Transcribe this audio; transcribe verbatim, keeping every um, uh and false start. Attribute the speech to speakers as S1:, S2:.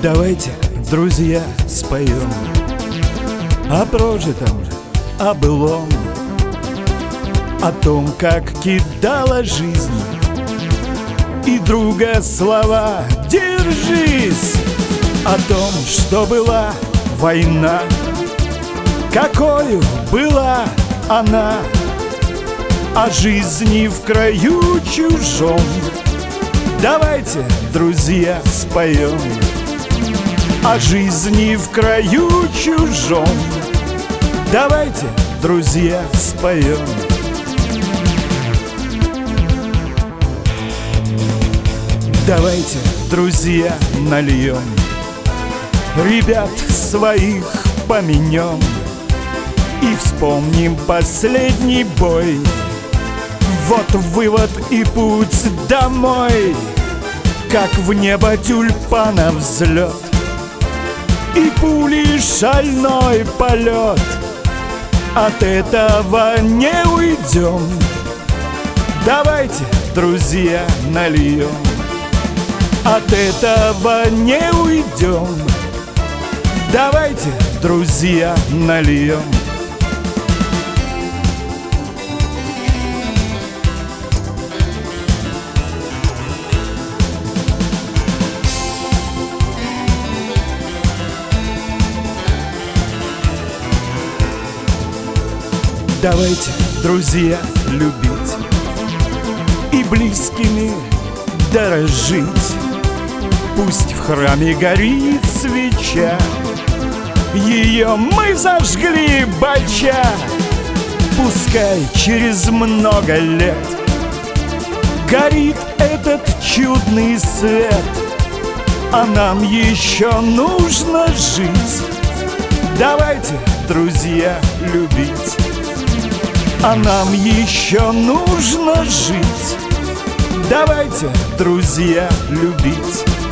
S1: Давайте, друзья, споем о прожитом, о былом, о том, как кидала жизнь, и друга слова «держись», о том, что была война, какою была она, о жизни в краю чужом. Давайте, друзья, споем о жизни в краю чужом. Давайте, друзья, споем. Давайте, друзья, нальем, ребят своих поменем и вспомним последний бой. Вот вывод и путь домой, как в небо тюльпана взлет и пули шальной полет. От этого не уйдем. Давайте, друзья, нальем, от этого не уйдем. Давайте, друзья, нальем. Давайте, друзья, любить и близкими дорожить. Пусть в храме горит свеча, ее мы зажгли, бача. Пускай через много лет горит этот чудный свет, а нам еще нужно жить. Давайте, друзья, любить, а нам еще нужно жить. Давайте, друзья, любить.